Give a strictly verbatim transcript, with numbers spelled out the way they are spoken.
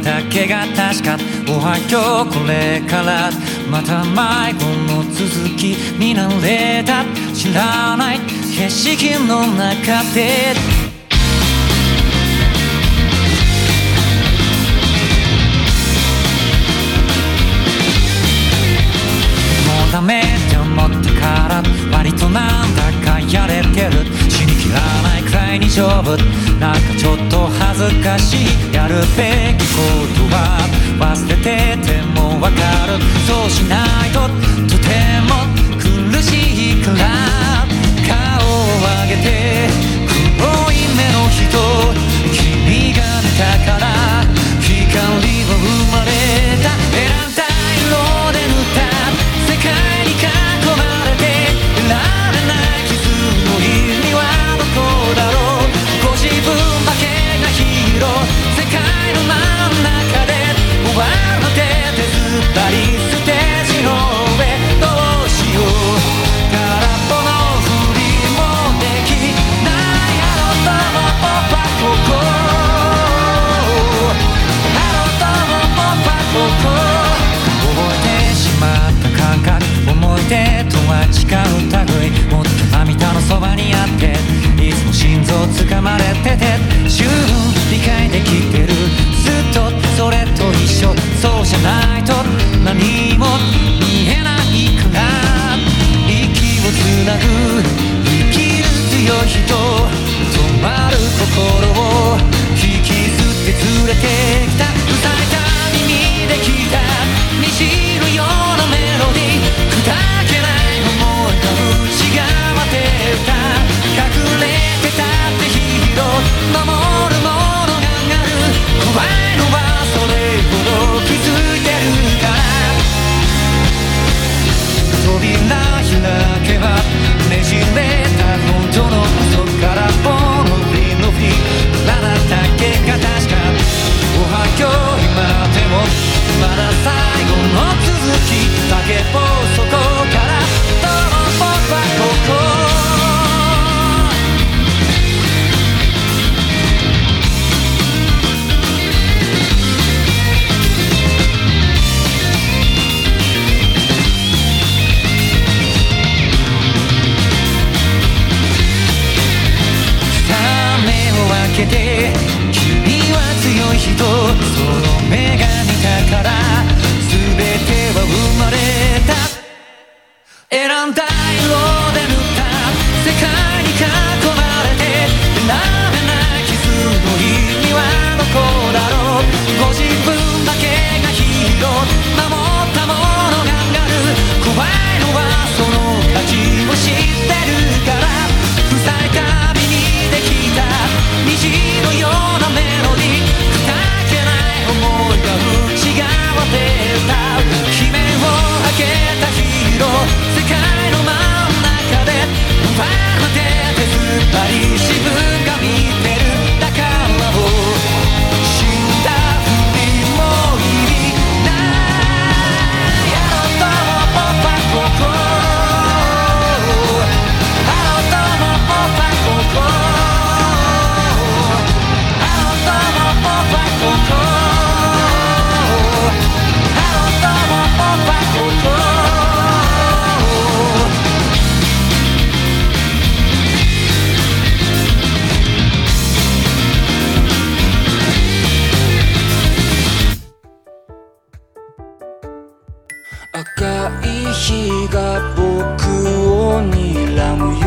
だけが確か。おはようこれからまた迷子の続き見慣れた知らない景色の中でもうダメって思ってから割となんだかやれてる。死にきらないくらいに丈夫。なんかちょっと恥ずかしい。やるべきことは忘れててもわかる。そうしないととても苦しいから顔を上げて黒い目の人君が見たから光は生まれた。選んだ色で塗った世界に囲まれていられない傷の意味はどこだろう。ご自分だけがヒーロー世界の真ん中で終わるので手ずったりステージの上どうしよう。空っぽのふりもできないあのともポッパここあのともポッパここ覚えてしまった感覚思い出とは違う類もっと涙のそばにあっていつも心臓掴まれてて十分理解できてる。ずっとそれと一緒そうじゃないと何も見えないから息をつなぐ生きる強い人止まる心を引きずって連れてきた。塞いだ耳で聞いた虹のようなメロディー砕けない思いが内側で歌隠れてたってヒーロー守るものがある。怖いのはそれほど気づいてるから扉開けばねじれた本当の嘘からボのフリのフリあなただけが確か。おはよう今でもまだ最後の続き叫ぼうそこからどうも僕はここ君は強い人その目が見たから全ては生まれた。選んだ色で塗った世界に囲まれて選べない傷の意味はどこだろう。ご自分だけがヒーロー守ったものがある。怖いのはその価値を知ってるから塞いだ耳で聞いた虹のようなメロディー砕けない思いが内側で歌う。悲鳴を上げたヒーロー世界の真ん中で奪われて手ずったり自分が見てる。だからもう死んだふりも意味ないあのともポッパここあのともポッパここ赤い日が